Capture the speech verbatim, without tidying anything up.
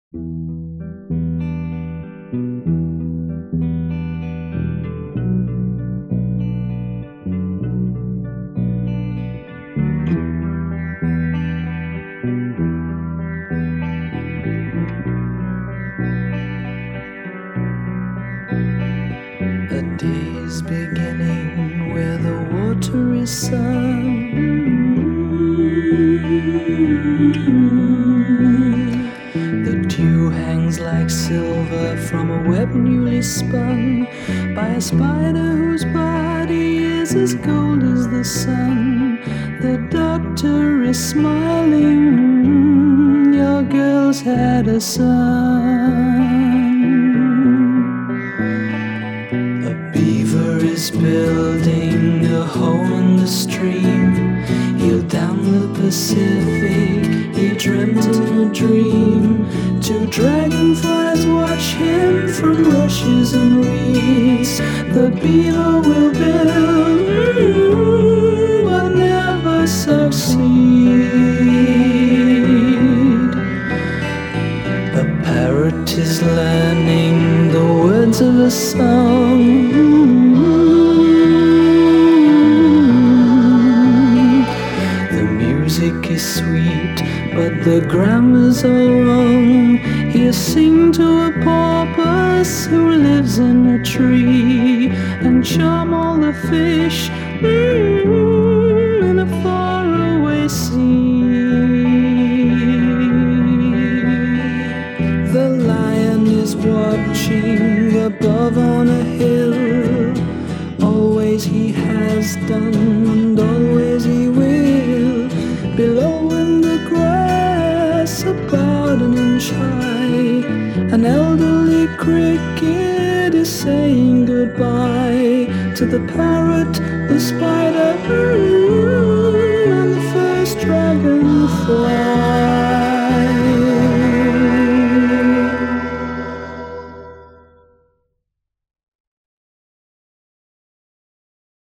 A day's beginning with a watery sun. The dew hangs like silver from a web newly spun by a spider whose body is as gold as the sun. The doctor is smiling, your girl's had a son. Beaver is building a home in the stream. He'll down the Pacific, he dreamt in a dream. Two dragonflies watch him from rushes and reeds. The beaver will build, mm, but never succeed. A parrot is learning the words of a song. The music is sweet, but the grammar's all wrong. He'll sing to a porpoise who lives in a tree, and charm all the fish mm, in a faraway sea. The lion is watching above on a hill. Always he has done and always he will. Below in the grass, about an inch high, an elderly cricket is saying goodbye to the parrot, the spider.